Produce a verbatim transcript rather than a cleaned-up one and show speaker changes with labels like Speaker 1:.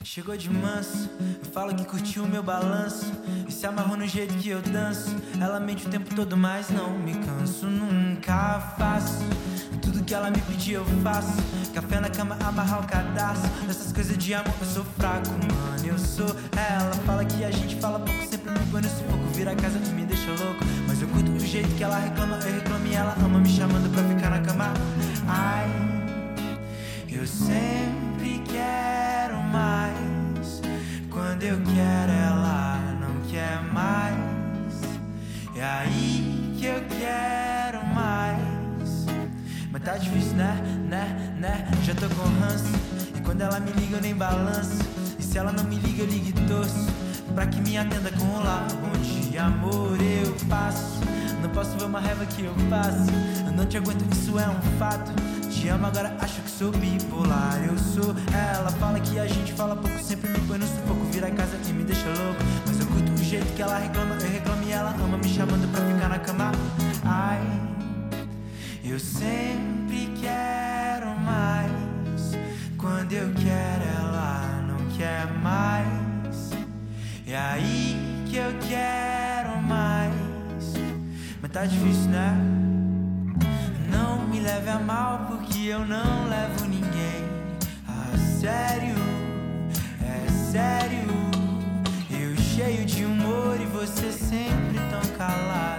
Speaker 1: Chegou de manso, fala que curtiu o meu balanço e se amarrou no jeito que eu danço. Ela mente o tempo todo, mas não me canso, nunca faço tudo que ela me pedir eu faço. Café na cama, amarrar o cadastro. Nessas coisas de amor eu sou fraco, mano, eu sou ela. Fala que a gente fala pouco, sempre me põe no sufoco. Vira a casa e me deixa louco, mas eu curto o jeito que ela reclama. Eu reclamo e ela ama, me chamando pra ficar na cama. Ai, eu sempre quero mais. Quando eu quero ela não quer mais. É aí que eu quero mais. Mas tá difícil, né, né, né? Já tô com ranço. E quando ela me liga eu nem balanço. E se ela não me liga eu ligo e torço pra que me atenda com olá. Bom dia, amor, eu passo. Não posso ver uma raiva que eu faço. Eu não te aguento, isso é um fato. Te amo, agora acho que sou bipolar. Eu sou ela, fala que a gente fala pouco, sempre me põe no sufoco. Vira a casa e me deixa louco, mas eu curto o jeito que ela reclama. Eu reclamo e ela ama, me chamando pra ficar na cama. Ai, eu sempre quero mais. Quando eu quero ela não quer mais. É aí que eu quero mais. Mas tá difícil, né? Não me leve a mal, porque eu não levo ninguém a sério, é sério. Eu cheio de humor e você sempre tão calado.